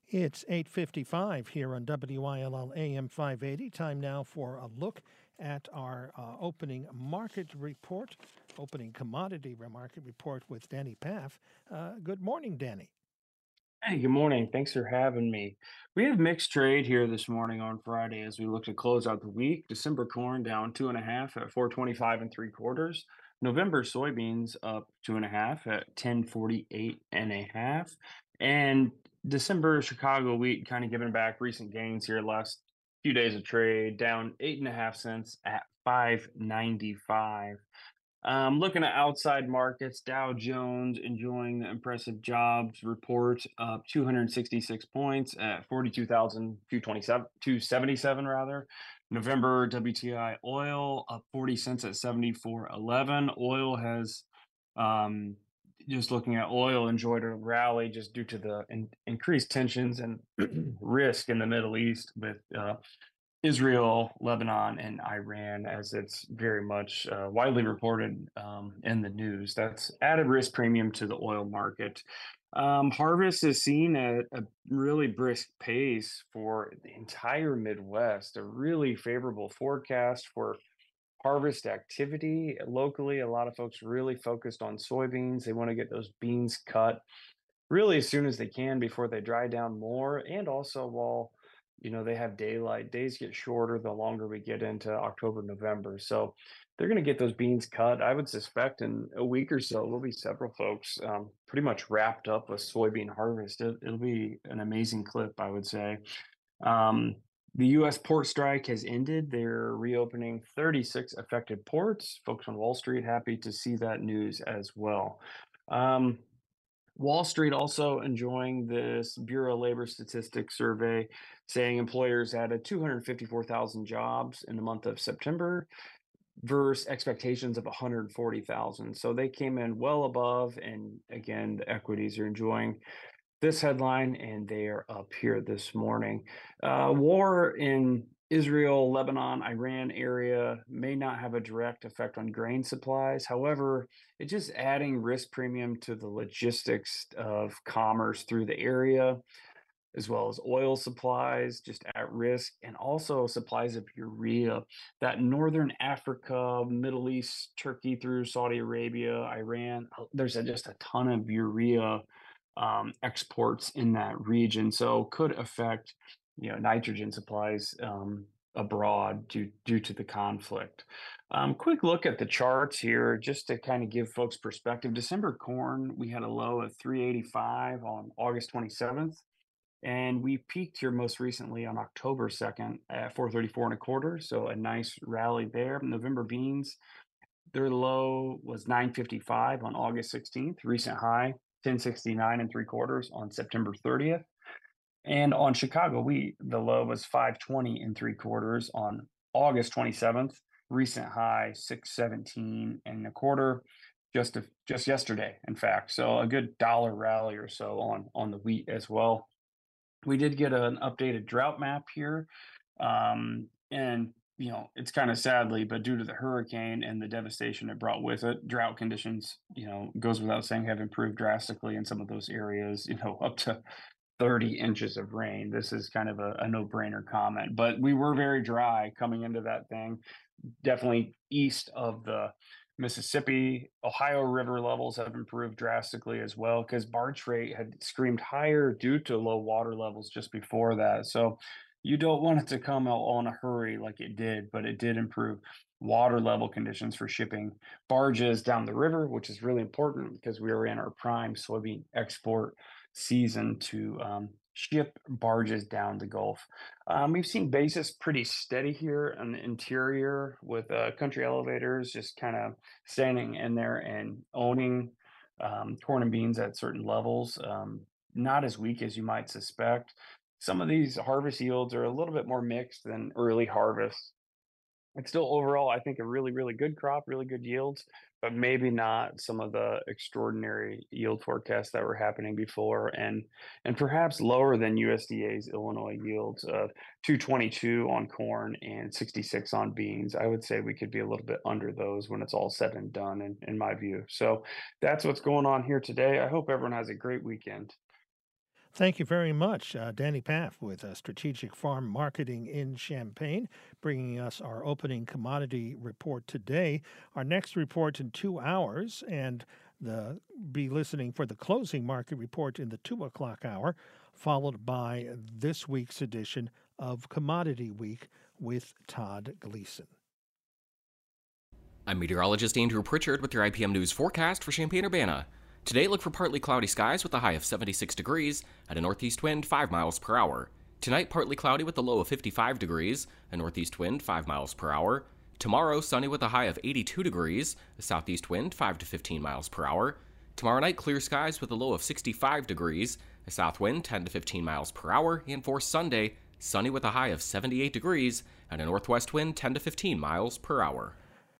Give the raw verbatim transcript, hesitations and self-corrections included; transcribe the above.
It's eight fifty-five here on W I L L A M five eighty. Time now for a look at our uh, opening market report, opening commodity market report with Danny Paff. Uh, good morning, Danny. Hey, good morning. Thanks for having me. We have mixed trade here this morning on Friday as we look to close out the week. December corn down two and a half at four twenty-five and three quarters. November soybeans up two and a half at ten forty-eight and a half. And December Chicago wheat kind of giving back recent gains here last few days of trade, down eight and a half cents at five ninety-five. Um, looking at outside markets, Dow Jones enjoying the impressive jobs report up two hundred sixty-six points at forty-two thousand two hundred twenty-seven, two hundred seventy-seven rather. November W T I oil up forty cents at seventy-four eleven. Oil has um, just looking at oil enjoyed a rally just due to the in, increased tensions and risk in the Middle East with uh, Israel, Lebanon, and Iran, as it's very much uh, widely reported um, in the news. That's added risk premium to the oil market. Um, harvest is seen at a really brisk pace for the entire Midwest, a really favorable forecast for harvest activity locally. A lot of folks really focused on soybeans. They want to get those beans cut really as soon as they can before they dry down more. And also while, you know, they have daylight, days get shorter the longer we get into October, November. So they're going to get those beans cut. I would suspect in a week or so, there'll be several folks um, pretty much wrapped up with soybean harvest. It, it'll be an amazing clip, I would say. Um, the U S port strike has ended. They're reopening thirty-six affected ports. Folks on Wall Street happy to see that news as well. Um, Wall Street also enjoying this Bureau of Labor Statistics survey saying employers added two hundred fifty-four thousand jobs in the month of September versus expectations of one hundred forty thousand. So they came in well above. And again, the equities are enjoying this headline and they are up here this morning. Uh, war in Israel, Lebanon, Iran area may not have a direct effect on grain supplies. However, it's just adding risk premium to the logistics of commerce through the area, as well as oil supplies just at risk, and also supplies of urea. That Northern Africa, Middle East, Turkey through Saudi Arabia, Iran, uh, there's a, just a ton of urea um, exports in that region. So could affect, you know, nitrogen supplies um, abroad due due to the conflict. Um, quick look at the charts here, just to kind of give folks perspective. December corn, we had a low of three eighty-five on August twenty-seventh. And we peaked here most recently on October second at four thirty-four and a quarter. So a nice rally there. November beans, their low was nine fifty-five on August sixteenth, recent high ten sixty-nine and three quarters on September thirtieth. And on Chicago wheat, the low was five twenty and three quarters on August twenty-seventh, recent high six seventeen and a quarter just a, just yesterday, in fact. So a good dollar rally or so on on the wheat as well. We did get an updated drought map here. Um, and, you know, it's kind of sadly, but due to the hurricane and the devastation it brought with it, drought conditions, you know, goes without saying, have improved drastically in some of those areas, you know, up to thirty inches of rain. This is kind of a, a no brainer comment, but we were very dry coming into that thing, definitely east of the Mississippi. Ohio River levels have improved drastically as well because barge rate had screamed higher due to low water levels just before that. So you don't want it to come out all in a hurry like it did, but it did improve water level conditions for shipping barges down the river, which is really important because we are in our prime soybean export season to um, ship barges down the Gulf. Um, we've seen basis pretty steady here on the interior with uh, country elevators just kind of standing in there and owning um, corn and beans at certain levels. Um, not as weak as you might suspect. Some of these harvest yields are a little bit more mixed than early harvest. It's still overall, I think, a really, really good crop, really good yields, but maybe not some of the extraordinary yield forecasts that were happening before, and and perhaps lower than U S D A's Illinois yields of two twenty-two on corn and sixty-six on beans. I would say we could be a little bit under those when it's all said and done, in, in my view. So that's what's going on here today. I hope everyone has a great weekend. Thank you very much, uh, Danny Paff with uh, Strategic Farm Marketing in Champaign, bringing us our opening commodity report today. Our next report in two hours, and the be listening for the closing market report in the two o'clock hour, followed by this week's edition of Commodity Week with Todd Gleason. I'm meteorologist Andrew Pritchard with your I P M News forecast for Champaign-Urbana. Today, look for partly cloudy skies with a high of seventy-six degrees at a northeast wind five miles per hour. Tonight, partly cloudy with a low of fifty-five degrees, a northeast wind five miles per hour. Tomorrow, sunny with a high of eighty-two degrees, a southeast wind five to fifteen miles per hour. Tomorrow night, clear skies with a low of sixty-five degrees, a south wind ten to fifteen miles per hour. And for Sunday, sunny with a high of seventy-eight degrees and a northwest wind ten to fifteen miles per hour.